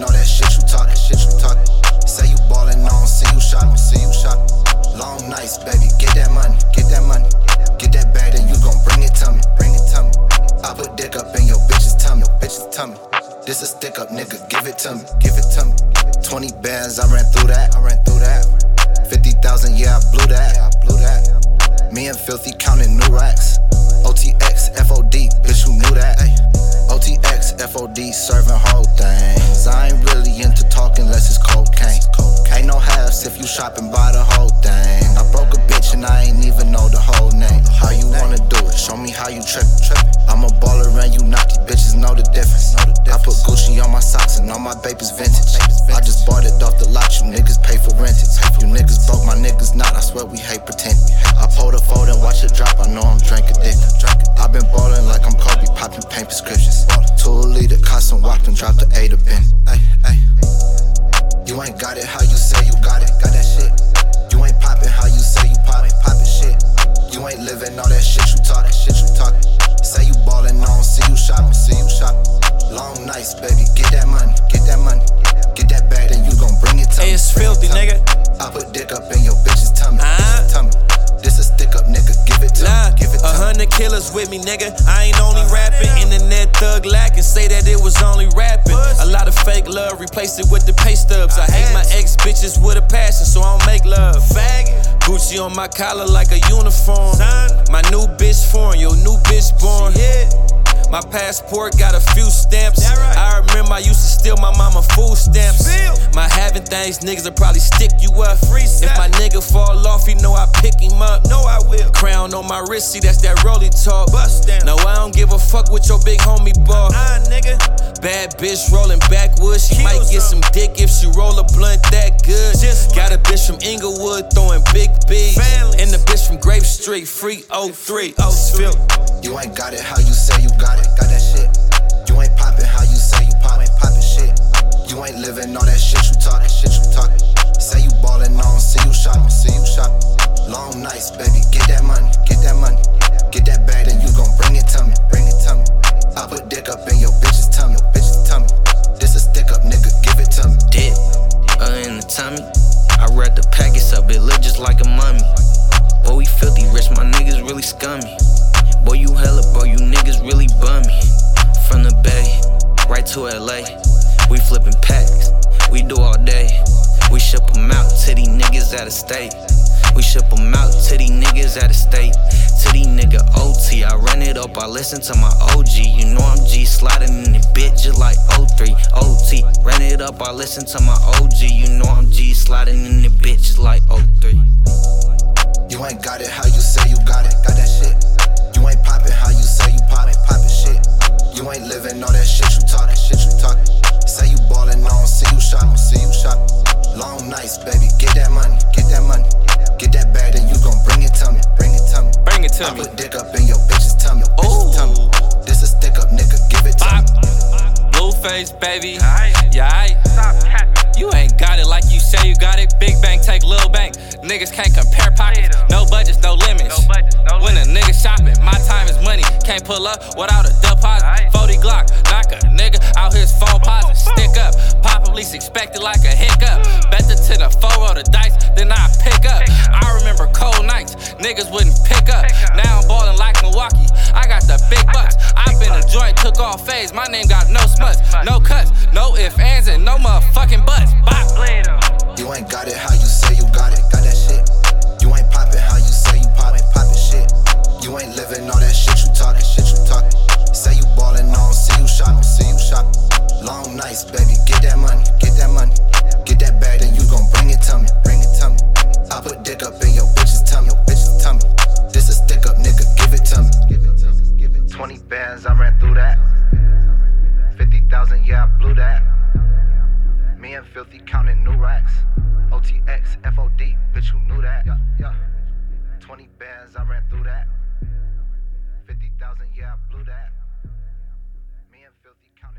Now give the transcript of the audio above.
all that shit you talk, Say you ballin', I don't see you shopping, Long nights, baby, get that money, get that bag, then you gon' bring it to me, I put dick up in your bitch's tummy, This a stick up, nigga, give it to me, 20 bands, I ran through that, 50,000, yeah, I blew that, Me and Filthy counting new racks, OTX, FOD, bitch, who knew that, OTX, FOD, serving whole things, I ain't really into talking unless it's cocaine, Ain't no halves if you shopping by the whole thing, I broke a bitch and I ain't even know the whole name, how you wanna do it, show me how you trippin', I'm a baller and you not, these bitches know the difference, I put Gucci on my socks and all my baby's vintage, I just bought it off the lot, you niggas pay for rented, you niggas broke, my niggas not, I swear we hate pretending, I pulled a photo and watch it drop, I know I'm drink addicted, I been ballin' like I'm Kobe, poppin' paint prescriptions, 2 liter, custom walked and dropped the 8 a pin, You ain't got it how you say you got it, got that shit. You ain't poppin' how you say you poppin' shit. You ain't livin' all that shit you talk, Say you ballin', I don't see you shopping, Long nights, baby, get that money, get that bag, then you gon' bring it to me. Hey, it's Filthy, nigga. I put dick up in your bitch's tummy, This a stick up, nigga, give it to me, 100 killers with me, nigga. I ain't only rapping. Internet thug lacking, say that it was only rapping. A lot of fake love, replaced it with the pay stubs. I hate my ex bitches with a passion, so I don't make love. Gucci on my collar like a uniform. My new bitch foreign, your new bitch born. My passport got a few stamps. I remember I used to steal my mama food stamps. My having things, niggas will probably stick you up. If my nigga fall off, you know I pick him up. No, I will. Crown on my wrist, see that's that rolly talk. No, I don't give a fuck what your big homie bought. Bad bitch rolling backwards, she might get some dick if she roll a blunt that good. Got a bitch from Inglewood throwing big B's, and the bitch from Grape Street, free 03. You ain't got it how you say you got that shit. You ain't poppin' how you say you poppin' shit. You ain't livin' all that shit you talk, Say you ballin', I don't see you shopping, Long nights, baby, get that money, get that bag, then you gon' bring it to me, I put dick up in your bitch's tummy, This a stick up, nigga, give it to me. Dick, in the tummy, I read the packets up, it look just like a mummy. Boy, we filthy rich, my niggas really scummy. Boy, you hella, bro, you niggas really bummy. From the Bay, right to LA, we flippin' packs, we do all day. We ship 'em out to these niggas out of state. We ship 'em out to these niggas out of state. To these nigga OT, I run it up, I listen to my OG. You know I'm G sliding in the bitch just like 03. OT, run it up, I listen to my OG. You know I'm G sliding in the bitch just like 03. You ain't got it how you say you got that shit. You ain't poppin' how you say you poppin' shit. You ain't livin' all that shit you talk, Say you ballin', I don't see you shopping, Long nights, baby, get that money, get that bag, then you gon' bring it to me, I put dick up in your bitch's tummy, This a stick up, nigga, give it to me. Blueface, baby, yeah, you ain't got it like you say you got it. Big bank take Lil Bank. Niggas can't compare pockets. No budgets, no limits. When a nigga shopping, my time is money. Can't pull up without a deposit. 40 Glock, knock a nigga out his phone posit. Stick up, pop at least expect it like a hiccup. Bet the to the 4 of the dice, then I pick up. I remember cold nights, niggas wouldn't pick up. Now I'm ballin' like Milwaukee. I got the big bucks. I been a joint, took off phase. My name got no smuts, no cuts, no ifs, ands, and no motherfucking buts. You ain't got it how you say you got that shit. You ain't poppin' how you say you poppin' shit. You ain't livin' all that shit you talk, Say you ballin', I don't see you shopping, Long nights, baby, get that money, get that bag, then you gon' bring it to me, I put dick up in your bitch's tummy, This a stick up, nigga, give it to me. 20 bands, I ran through that. 50,000, yeah, I blew that. Me and Filthy counting new racks. OTX, FOD, bitch, who knew that? 20 bands, I ran through that. 50,000, yeah, I blew that. Me and Filthy counting.